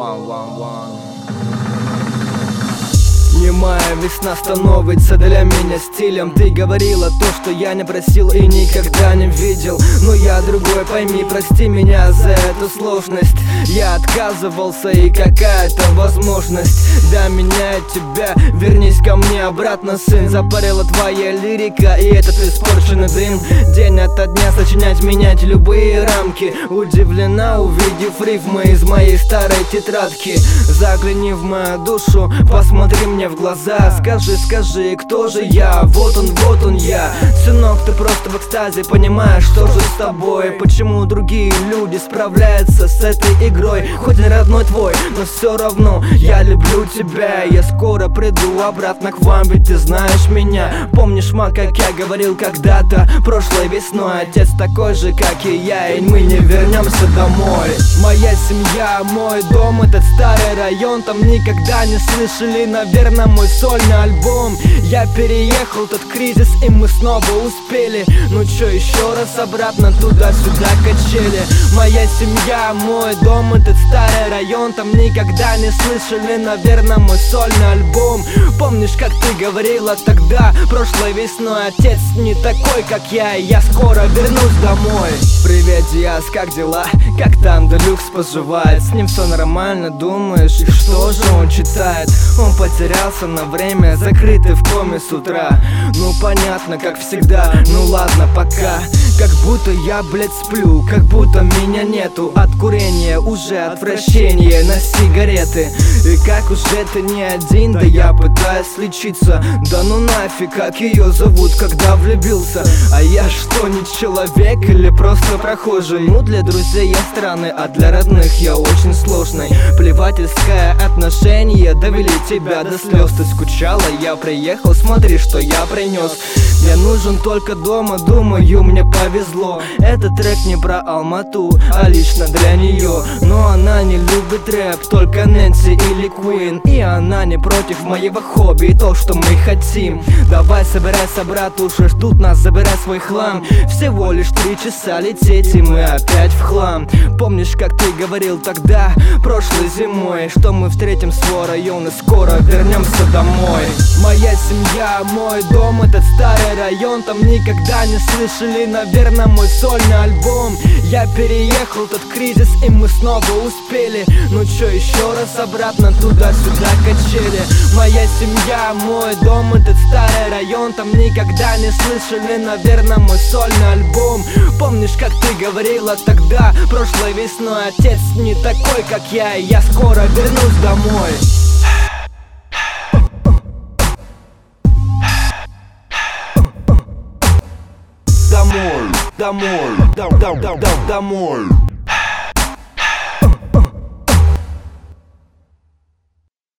Немая весна становится для меня стилем. Ты говорила то, что я не просил и никогда не видел. Но я другой, пойми, прости меня за эту сложность. Я отказывался, и какая-то возможность да меняет тебя. Вернись ко мне обратно, сын. Запарила твоя лирика и этот испорченный дым. День ото дня сочинять, менять любые рамки. Удивлена, увидев рифмы из моей старой тетрадки. Загляни в мою душу, посмотри мне в глаза. Скажи, кто же я? Вот он я. Сынок, ты просто в экстазе, понимаешь, что же с тобой? Почему другие люди справляются с этой игрой? Хоть не родной твой, но все равно я люблю тебя. Я скоро приду обратно к вам, ведь ты знаешь меня. Помнишь, как я говорил когда-то прошлой весной? Отец такой же, как и я, и мы не вернемся домой. Моя семья, мой дом, этот старый район. Там никогда не слышали, наверное, мой сольный альбом. Я переехал, тот кризис, и мы снова успели. Ну чё, еще раз обратно туда-сюда качели. Моя семья, мой дом, этот старый район. Там никогда не слышали, наверное, мой сольный альбом. Помнишь, как ты говорила тогда, прошлой весной? Отец не такой, как я, и я скоро вернусь домой. Привет, Диас, как дела? Как там Делюкс поживает? С ним все нормально, думаешь? И что же он читает? Он потерялся на время, закрытый в коме с утра. Ну понятно, как всегда, ну ладно, пока. Как будто я, блядь, сплю, как будто меня нету. От курения уже отвращение на сигареты. И как уж это не один, да я пытаюсь лечиться. Да ну нафиг, как ее зовут, когда влюбился? А я что, не человек или просто прохожий? Ну для друзей я странный, а для родных я очень сложный. Плевательское отношение довели тебя до слез. Ты скучала, я приехал, смотри, что я принес. Мне нужен только дома, думаю, мне повезло. Этот трек не про Алмату, а лично для нее. Но она не любит рэп, только Нэнси или Куин. И она не против моего хобби и то, что мы хотим. Давай собирайся, брат, уже ждут нас, забирай свой хлам. Всего лишь 3 часа лететь, и мы опять в хлам. Помнишь, как ты говорил тогда, прошлой зимой, что мы встретим свой район и скоро вернемся домой. Моя семья, мой дом, этот старый район. Там никогда не слышали, наверное, мой сольный альбом. Я переехал, тот кризис, и мы снова успели. Ну чё, еще раз обратно туда-сюда качели. Моя семья, мой дом, этот старый район. Там никогда не слышали, наверное, мой сольный альбом. Помнишь, как ты говорила тогда, прошлой весной? Отец не такой, как я, и я скоро вернусь домой. Домой, домой, домой.